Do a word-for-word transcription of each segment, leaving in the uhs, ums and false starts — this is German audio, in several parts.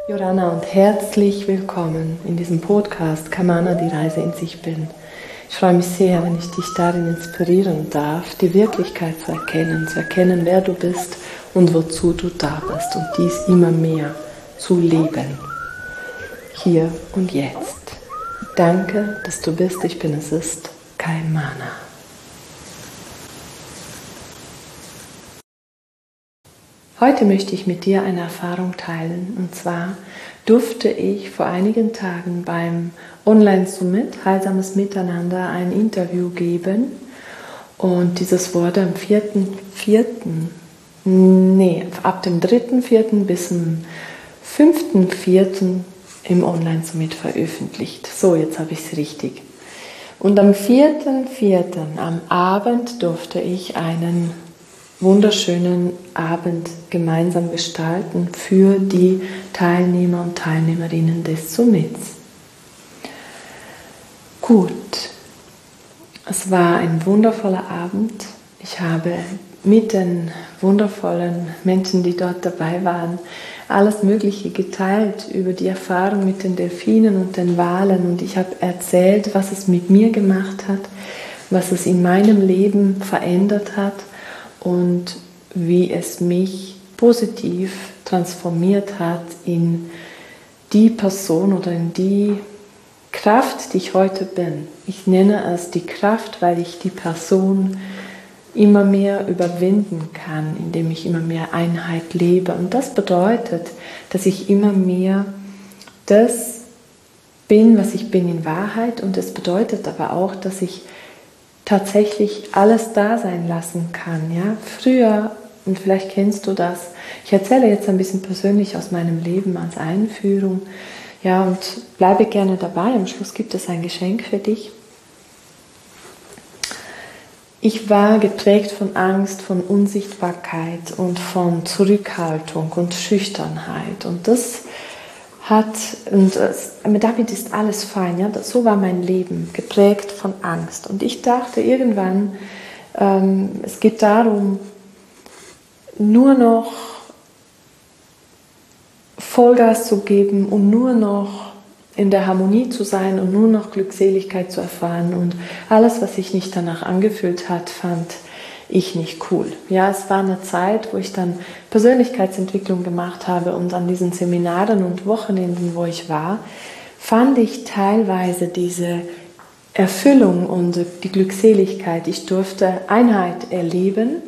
Joranna und herzlich willkommen in diesem Podcast Kamana, die Reise in sich bin. Ich freue mich sehr, wenn ich dich darin inspirieren darf, die Wirklichkeit zu erkennen, zu erkennen, wer du bist und wozu du da bist und dies immer mehr zu leben. Hier und jetzt. Danke, dass du bist, ich bin, es ist Kamana. Heute möchte ich mit dir eine Erfahrung teilen, und zwar durfte ich vor einigen Tagen beim Online-Summit Heilsames Miteinander ein Interview geben, und dieses wurde am vierten vierten nee, ab dem dritten vierten bis zum fünften vierten im Online-Summit veröffentlicht. So, jetzt habe ich es richtig. Und am vierten vierten am Abend durfte ich einen wunderschönen Abend gemeinsam gestalten für die Teilnehmer und Teilnehmerinnen des Summits. Gut, es war ein wundervoller Abend. Ich habe mit den wundervollen Menschen, die dort dabei waren, alles Mögliche geteilt über die Erfahrung mit den Delfinen und den Walen, und ich habe erzählt, was es mit mir gemacht hat, was es in meinem Leben verändert hat und wie es mich positiv transformiert hat in die Person oder in die Kraft, die ich heute bin. Ich nenne es die Kraft, weil ich die Person immer mehr überwinden kann, indem ich immer mehr Einheit lebe. Und das bedeutet, dass ich immer mehr das bin, was ich bin in Wahrheit. Und es bedeutet aber auch, dass ich tatsächlich alles da sein lassen kann. Ja? Früher, und vielleicht kennst du das, ich erzähle jetzt ein bisschen persönlich aus meinem Leben als Einführung, ja, und bleibe gerne dabei, am Schluss gibt es ein Geschenk für dich. Ich war geprägt von Angst, von Unsichtbarkeit und von Zurückhaltung und Schüchternheit, und das hat, und damit ist alles fein, ja? So war mein Leben, geprägt von Angst. Und ich dachte irgendwann, ähm, es geht darum, nur noch Vollgas zu geben und nur noch in der Harmonie zu sein und nur noch Glückseligkeit zu erfahren. Und alles, was sich nicht danach angefühlt hat, fand ich nicht cool. Ja, es war eine Zeit, wo ich dann Persönlichkeitsentwicklung gemacht habe, und an diesen Seminaren und Wochenenden, wo ich war, fand ich teilweise diese Erfüllung und die Glückseligkeit. Ich durfte Einheit erleben,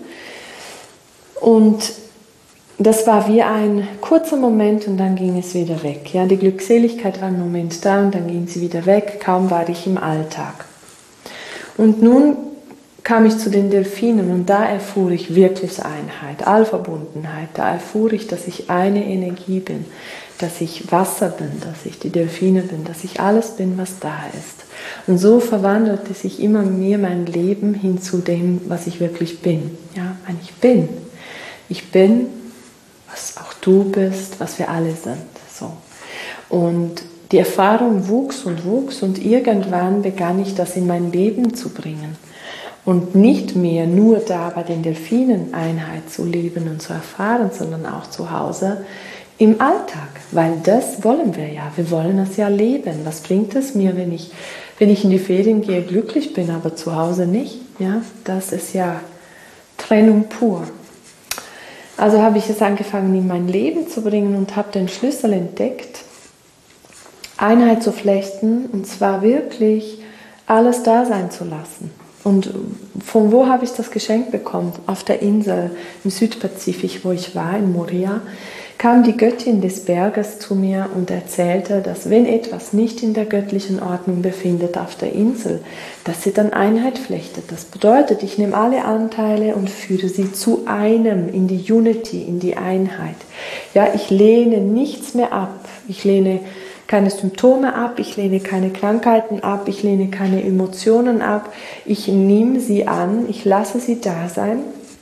und das war wie ein kurzer Moment und dann ging es wieder weg. Ja, die Glückseligkeit war einen Moment da und dann ging sie wieder weg. Kaum war ich im Alltag. Und nun kam ich zu den Delfinen, und da erfuhr ich wirklich Einheit, Allverbundenheit. Da erfuhr ich, dass ich eine Energie bin, dass ich Wasser bin, dass ich die Delfine bin, dass ich alles bin, was da ist. Und so verwandelte sich immer mehr mein Leben hin zu dem, was ich wirklich bin. Ja, ich bin. Ich bin, was auch du bist, was wir alle sind. So. Und die Erfahrung wuchs und wuchs, und irgendwann begann ich das in mein Leben zu bringen. Und nicht mehr nur da bei den Delfinen Einheit zu leben und zu erfahren, sondern auch zu Hause im Alltag. Weil das wollen wir ja. Wir wollen es ja leben. Was bringt es mir, wenn ich, wenn ich in die Ferien gehe, glücklich bin, aber zu Hause nicht? Ja, das ist ja Trennung pur. Also habe ich es angefangen, in mein Leben zu bringen und habe den Schlüssel entdeckt, Einheit zu flechten, und zwar wirklich alles da sein zu lassen. Und von wo habe ich das Geschenk bekommen? Auf der Insel im Südpazifik, wo ich war, in Moria, kam die Göttin des Berges zu mir und erzählte, dass wenn etwas nicht in der göttlichen Ordnung befindet auf der Insel, dass sie dann Einheit flechtet. Das bedeutet, ich nehme alle Anteile und führe sie zu einem, in die Unity, in die Einheit. Ja, ich lehne nichts mehr ab. Ich lehne keine Symptome ab, ich lehne keine Krankheiten ab, ich lehne keine Emotionen ab. Ich nehme sie an, ich lasse sie da sein,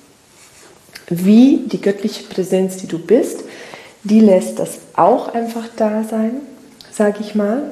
wie die göttliche Präsenz, die du bist. Die lässt das auch einfach da sein, sage ich mal.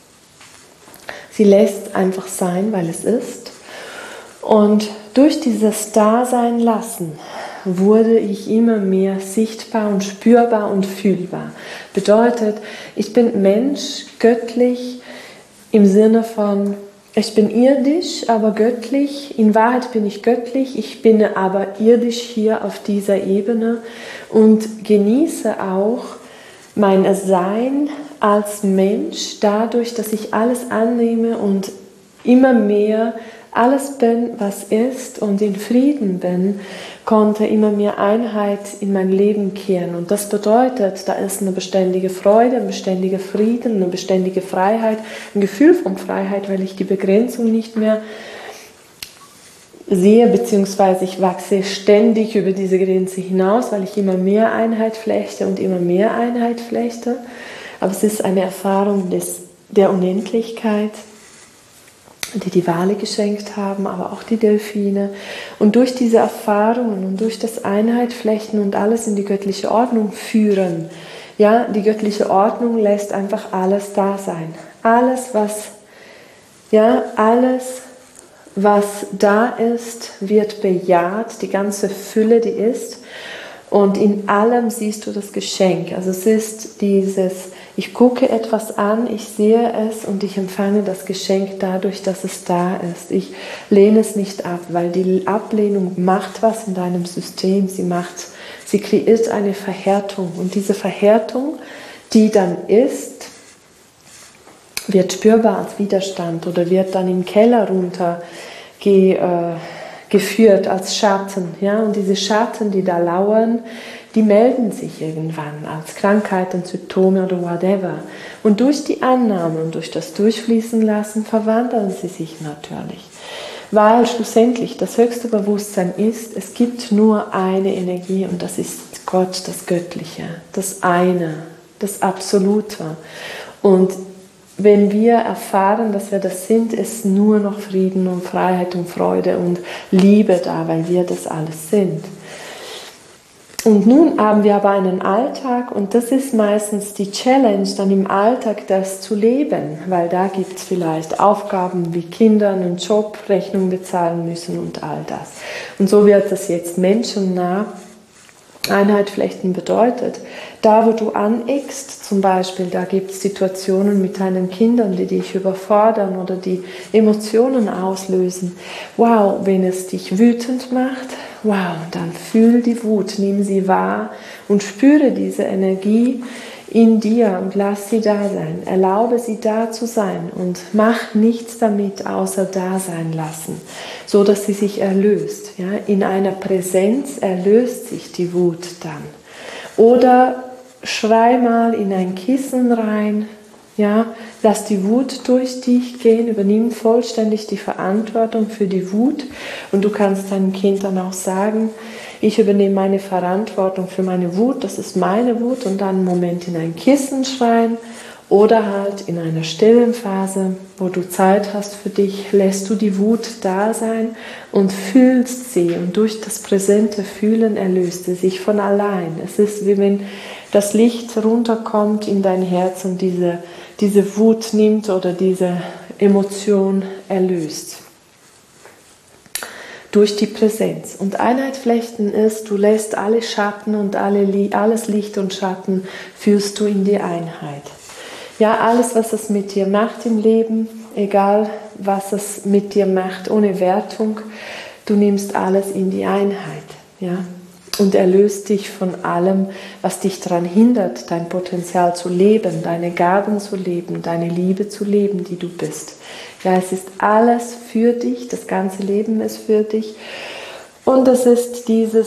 Sie lässt einfach sein, weil es ist. Und durch dieses Dasein lassen wurde ich immer mehr sichtbar und spürbar und fühlbar. Bedeutet, ich bin Mensch, göttlich im Sinne von, ich bin irdisch, aber göttlich. In Wahrheit bin ich göttlich, ich bin aber irdisch hier auf dieser Ebene und genieße auch mein Sein als Mensch dadurch, dass ich alles annehme und immer mehr alles bin, was ist und in Frieden bin, konnte immer mehr Einheit in mein Leben kehren. Und das bedeutet, da ist eine beständige Freude, ein beständiger Frieden, eine beständige Freiheit, ein Gefühl von Freiheit, weil ich die Begrenzung nicht mehr sehe, beziehungsweise ich wachse ständig über diese Grenze hinaus, weil ich immer mehr Einheit flechte und immer mehr Einheit flechte. Aber es ist eine Erfahrung des, der Unendlichkeit, die die Wale geschenkt haben, aber auch die Delfine. Und durch diese Erfahrungen und durch das Einheitflechten und alles in die göttliche Ordnung führen, ja, die göttliche Ordnung lässt einfach alles da sein. Alles, was, ja, alles, was da ist, wird bejaht, die ganze Fülle, die ist. Und in allem siehst du das Geschenk. Also es ist dieses, ich gucke etwas an, ich sehe es und ich empfange das Geschenk dadurch, dass es da ist. Ich lehne es nicht ab, weil die Ablehnung macht was in deinem System. Sie macht, sie kreiert eine Verhärtung. Und diese Verhärtung, die dann ist, wird spürbar als Widerstand oder wird dann im Keller runter ge, äh, geführt als Schatten. Ja? Und diese Schatten, die da lauern, die melden sich irgendwann als Krankheiten, Symptome oder whatever. Und durch die Annahme und durch das Durchfließen lassen, verwandeln sie sich natürlich. Weil schlussendlich das höchste Bewusstsein ist, es gibt nur eine Energie und das ist Gott, das Göttliche, das Eine, das Absolute. Und wenn wir erfahren, dass wir das sind, ist nur noch Frieden und Freiheit und Freude und Liebe da, weil wir das alles sind. Und nun haben wir aber einen Alltag und das ist meistens die Challenge, dann im Alltag das zu leben, weil da gibt es vielleicht Aufgaben wie Kindern einen Job, Rechnungen bezahlen müssen und all das. Und so wird das jetzt menschennah Einheit flechten bedeutet. Da, wo du aneckst, zum Beispiel, da gibt es Situationen mit deinen Kindern, die dich überfordern oder die Emotionen auslösen. Wow, wenn es dich wütend macht, wow, dann fühl die Wut, nimm sie wahr und spüre diese Energie in dir und lass sie da sein. Erlaube sie da zu sein und mach nichts damit, außer da sein lassen, so dass sie sich erlöst. Ja? In einer Präsenz erlöst sich die Wut dann. Oder schrei mal in ein Kissen rein, ja? Lass die Wut durch dich gehen, übernimm vollständig die Verantwortung für die Wut und du kannst deinem Kind dann auch sagen, ich übernehme meine Verantwortung für meine Wut, das ist meine Wut und dann einen Moment in ein Kissen schreien oder halt in einer stillen Phase, wo du Zeit hast für dich, lässt du die Wut da sein und fühlst sie und durch das präsente Fühlen erlöst sie sich von allein. Es ist wie wenn das Licht runterkommt in dein Herz und diese, diese Wut nimmt oder diese Emotion erlöst. Durch die Präsenz. Und Einheit flechten ist, du lässt alle Schatten und alle, alles Licht und Schatten führst du in die Einheit. Ja, alles, was es mit dir macht im Leben, egal was es mit dir macht, ohne Wertung, du nimmst alles in die Einheit. Ja? Und erlöst dich von allem, was dich daran hindert, dein Potenzial zu leben, deine Gaben zu leben, deine Liebe zu leben, die du bist. Ja, es ist alles für dich, das ganze Leben ist für dich. Und es ist dieses,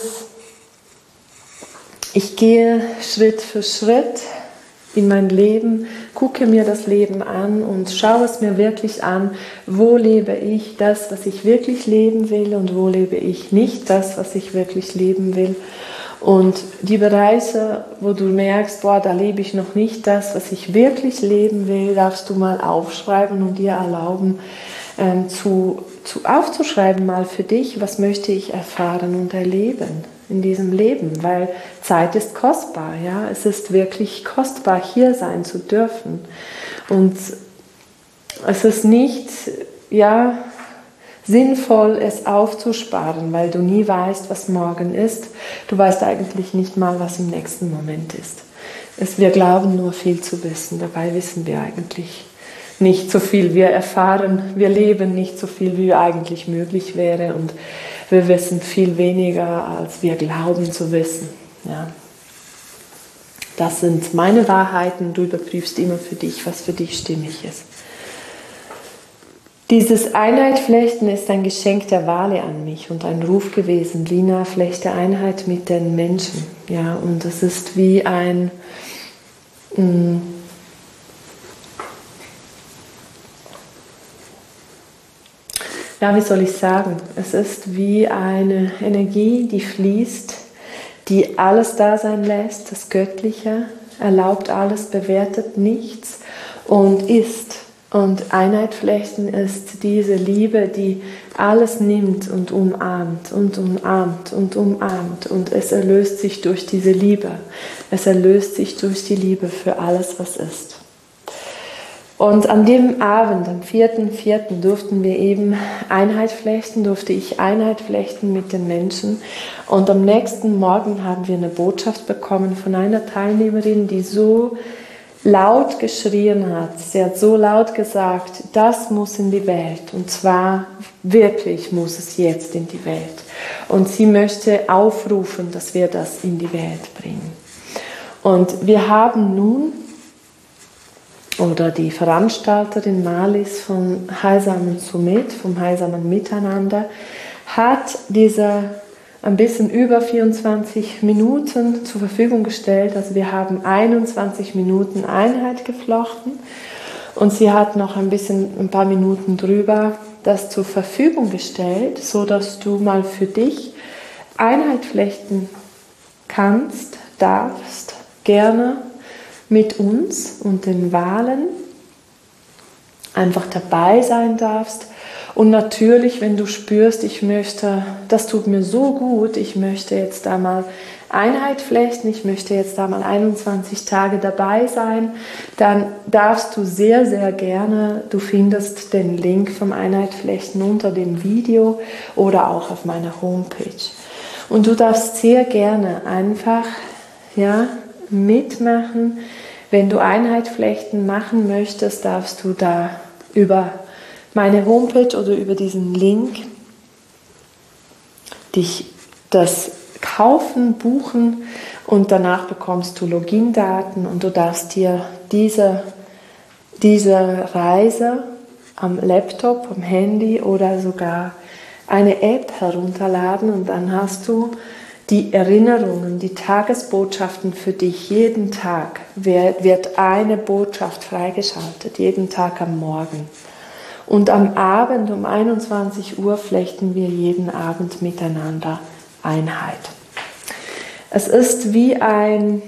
ich gehe Schritt für Schritt in mein Leben, gucke mir das Leben an und schaue es mir wirklich an, wo lebe ich das, was ich wirklich leben will und wo lebe ich nicht das, was ich wirklich leben will. Und die Bereiche, wo du merkst, boah, da lebe ich noch nicht das, was ich wirklich leben will, darfst du mal aufschreiben und dir erlauben, ähm, zu, zu aufzuschreiben mal für dich, was möchte ich erfahren und erleben in diesem Leben, weil Zeit ist kostbar, ja, es ist wirklich kostbar, hier sein zu dürfen. Und es ist nicht, ja, sinnvoll, es aufzusparen, weil du nie weißt, was morgen ist. Du weißt eigentlich nicht mal, was im nächsten Moment ist. Es, wir glauben nur viel zu wissen, dabei wissen wir eigentlich nicht so viel. Wir erfahren, wir leben nicht so viel, wie eigentlich möglich wäre und wir wissen viel weniger, als wir glauben zu wissen. Ja. Das sind meine Wahrheiten, du überprüfst immer für dich, was für dich stimmig ist. Dieses Einheitflechten ist ein Geschenk der Wale an mich und ein Ruf gewesen. Lina, flechte Einheit mit den Menschen. Ja, und es ist wie ein, mh, ja, wie soll ich sagen? Es ist wie eine Energie, die fließt, die alles da sein lässt, das Göttliche, erlaubt alles, bewertet nichts und ist. Und Einheitflechten ist diese Liebe, die alles nimmt und umarmt und umarmt und umarmt. Und es erlöst sich durch diese Liebe. Es erlöst sich durch die Liebe für alles, was ist. Und an dem Abend, am vierten vierten durften wir eben Einheit flechten, durfte ich Einheit flechten mit den Menschen. Und am nächsten Morgen haben wir eine Botschaft bekommen von einer Teilnehmerin, die so laut geschrien hat. Sie hat so laut gesagt, das muss in die Welt. Und zwar wirklich muss es jetzt in die Welt. Und sie möchte aufrufen, dass wir das in die Welt bringen. Und wir haben nun, oder die Veranstalterin Marlies vom Heilsamen Summit, vom Heilsamen Miteinander, hat diese ein bisschen über vierundzwanzig Minuten zur Verfügung gestellt. Also wir haben einundzwanzig Minuten Einheit geflochten und sie hat noch ein bisschen, ein paar Minuten drüber das zur Verfügung gestellt, so dass du mal für dich Einheit flechten kannst, darfst, gerne mit uns und den Walen einfach dabei sein darfst. Und natürlich, wenn du spürst, ich möchte, das tut mir so gut, ich möchte jetzt da mal Einheit flechten, ich möchte jetzt da mal einundzwanzig Tage dabei sein, dann darfst du sehr, sehr gerne, du findest den Link vom Einheit flechten unter dem Video oder auch auf meiner Homepage. Und du darfst sehr gerne einfach, ja, mitmachen. Wenn du Einheit flechten machen möchtest, darfst du da über meine Homepage oder über diesen Link dich das kaufen, buchen und danach bekommst du Login-Daten und du darfst dir diese, diese Reise am Laptop, am Handy oder sogar eine App herunterladen und dann hast du die Erinnerungen, die Tagesbotschaften für dich. Jeden Tag wird, wird eine Botschaft freigeschaltet, jeden Tag am Morgen. Und am Abend um einundzwanzig Uhr flechten wir jeden Abend miteinander Einheit. Es ist wie ein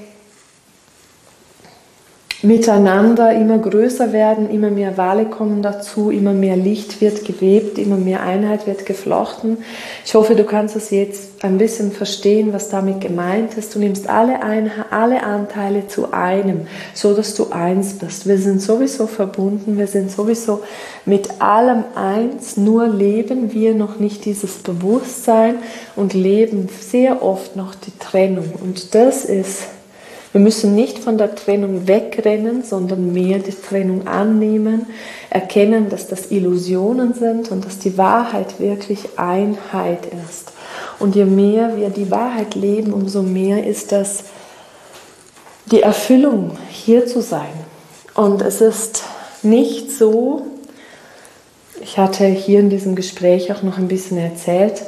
Miteinander immer größer werden, immer mehr Wale kommen dazu, immer mehr Licht wird gewebt, immer mehr Einheit wird geflochten. Ich hoffe, du kannst es jetzt ein bisschen verstehen, was damit gemeint ist. Du nimmst alle, ein, alle Anteile zu einem, so dass du eins bist. Wir sind sowieso verbunden, wir sind sowieso mit allem eins, nur leben wir noch nicht dieses Bewusstsein und leben sehr oft noch die Trennung. Und das ist... Wir müssen nicht von der Trennung wegrennen, sondern mehr die Trennung annehmen, erkennen, dass das Illusionen sind und dass die Wahrheit wirklich Einheit ist. Und je mehr wir die Wahrheit leben, umso mehr ist das die Erfüllung, hier zu sein. Und es ist nicht so, ich hatte hier in diesem Gespräch auch noch ein bisschen erzählt,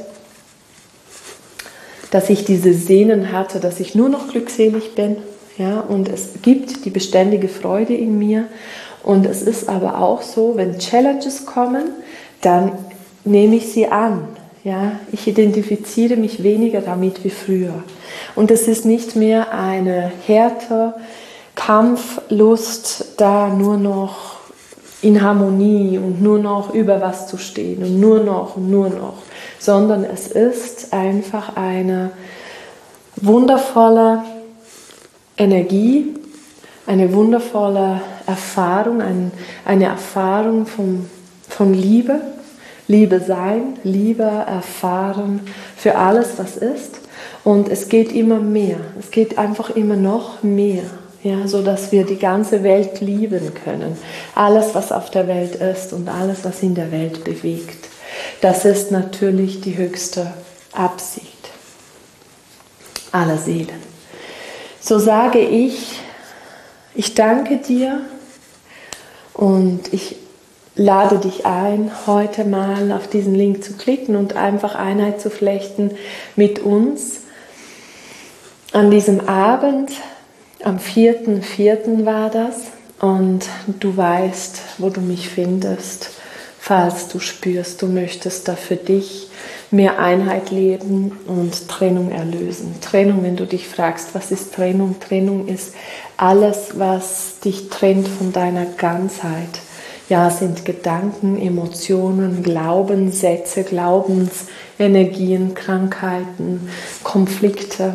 dass ich diese Sehnen hatte, dass ich nur noch glückselig bin. Ja, und es gibt die beständige Freude in mir. Und es ist aber auch so, wenn Challenges kommen, dann nehme ich sie an. Ja, ich identifiziere mich weniger damit wie früher. Und es ist nicht mehr eine Härte, Kampflust, da nur noch in Harmonie und nur noch über was zu stehen und nur noch und nur noch, sondern es ist einfach eine wundervolle Energie, eine wundervolle Erfahrung, ein, eine Erfahrung von, von Liebe. Liebe sein, Liebe erfahren für alles, was ist. Und es geht immer mehr. Es geht einfach immer noch mehr. Ja, so dass wir die ganze Welt lieben können. Alles, was auf der Welt ist und alles, was in der Welt bewegt. Das ist natürlich die höchste Absicht aller Seelen. So sage ich, ich danke dir und ich lade dich ein, heute mal auf diesen Link zu klicken und einfach Einheit zu flechten mit uns an diesem Abend. Am vierten vierten war das und du weißt, wo du mich findest, falls du spürst, du möchtest da für dich mehr Einheit leben und Trennung erlösen. Trennung, wenn du dich fragst, was ist Trennung? Trennung ist alles, was dich trennt von deiner Ganzheit. Ja, sind Gedanken, Emotionen, Glaubenssätze, Glaubensenergien, Krankheiten, Konflikte.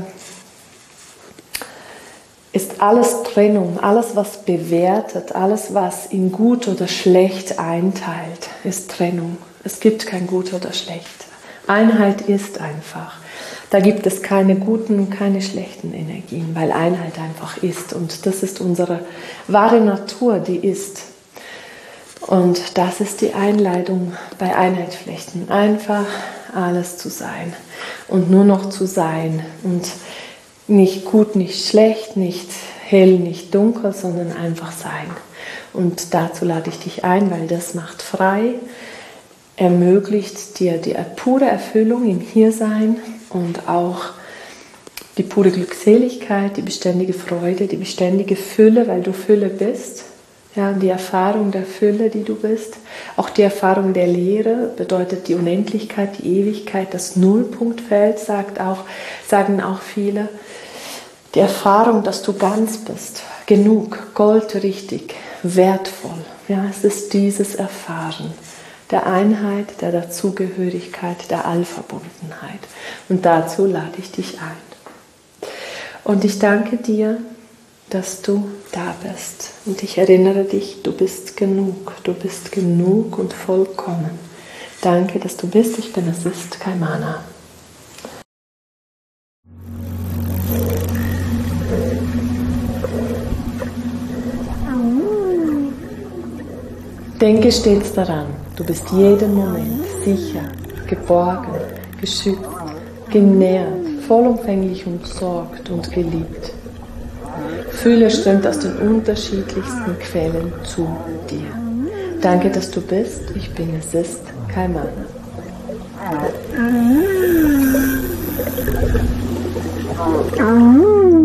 Ist alles Trennung, alles was bewertet, alles was in gut oder schlecht einteilt, ist Trennung. Es gibt kein gut oder schlecht. Einheit ist einfach. Da gibt es keine guten und keine schlechten Energien, weil Einheit einfach ist. Und das ist unsere wahre Natur, die ist. Und das ist die Einleitung bei Einheit flechten. Einfach alles zu sein und nur noch zu sein und nicht gut, nicht schlecht, nicht hell, nicht dunkel, sondern einfach sein. Und dazu lade ich dich ein, weil das macht frei, ermöglicht dir die pure Erfüllung im Hiersein und auch die pure Glückseligkeit, die beständige Freude, die beständige Fülle, weil du Fülle bist. Ja, die Erfahrung der Fülle, die du bist. Auch die Erfahrung der Leere bedeutet die Unendlichkeit, die Ewigkeit, das Nullpunktfeld, sagt auch, sagen auch viele. Die Erfahrung, dass du ganz bist, genug, goldrichtig, wertvoll. Ja, es ist dieses Erfahren der Einheit, der Dazugehörigkeit, der Allverbundenheit. Und dazu lade ich dich ein. Und ich danke dir, dass du da bist. Und ich erinnere dich, du bist genug. Du bist genug und vollkommen. Danke, dass du bist. Ich bin es ist, Kaimana. Denke stets daran, du bist jeden Moment sicher, geborgen, geschützt, genährt, vollumfänglich umsorgt und geliebt. Fühle strömt aus den unterschiedlichsten Quellen zu dir. Danke, dass du bist. Ich bin es ist, Kaimana. Mm.